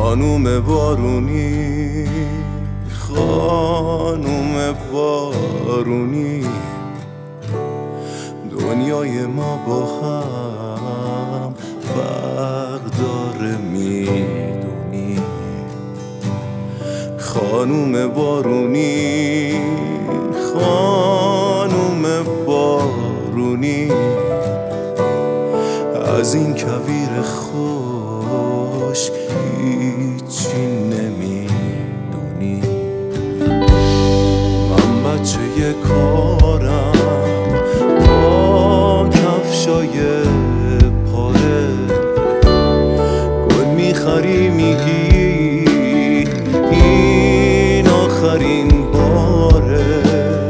خانوم بارونی، خانوم بارونی، دنیای ما با هم فرق داره میدونی. خانوم بارونی، خانوم بارونی، از این کویر خوش هیچی نمیدونی. من بچه کارم با کفشای پاره، گل میخری میگی این آخرین باره.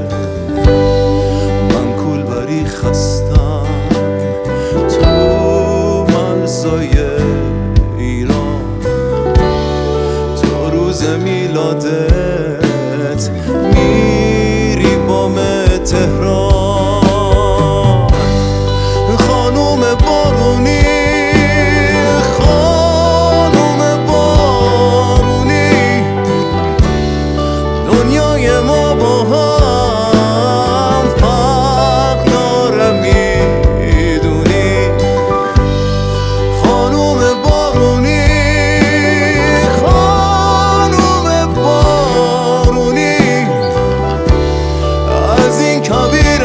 من کولبری خستم تو مرزای ایران، تو روز میلادت میری بام تهران. خانوم بارونی، خانوم بارونی، دنیای ما با هم فرق داره میدونی. خانوم بارونی، خانوم بارونی، از این کویر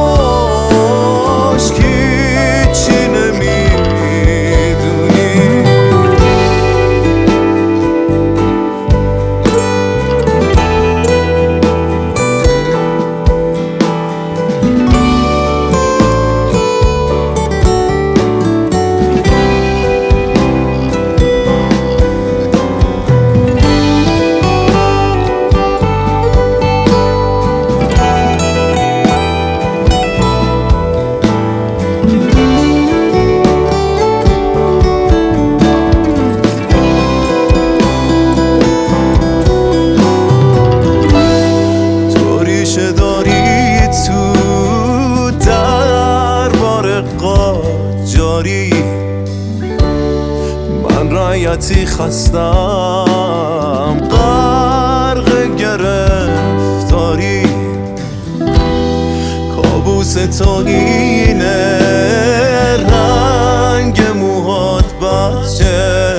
خشک هیچی نمیدونی. من رعیتی خستم غرق گرفتاری، کابوس تو اینه رنگ موهات بچه.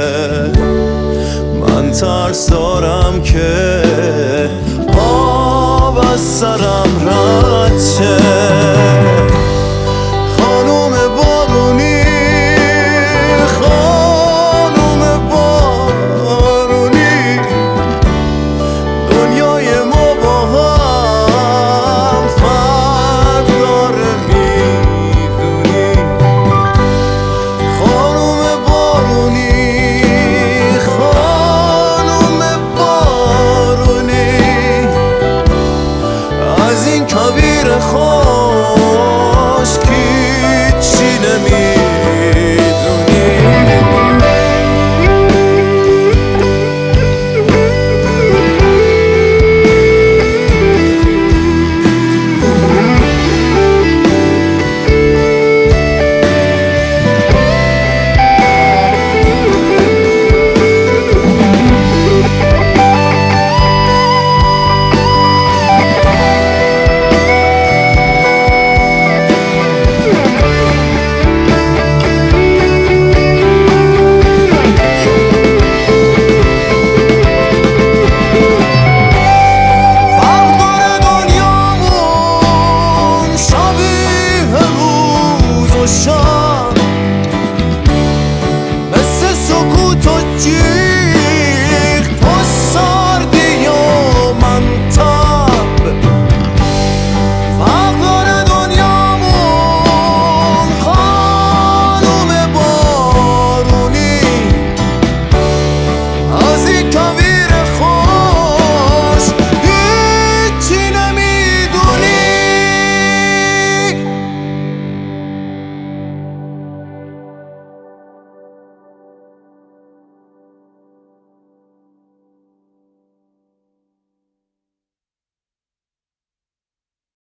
من ترس دارم که آب از سرم رد شه.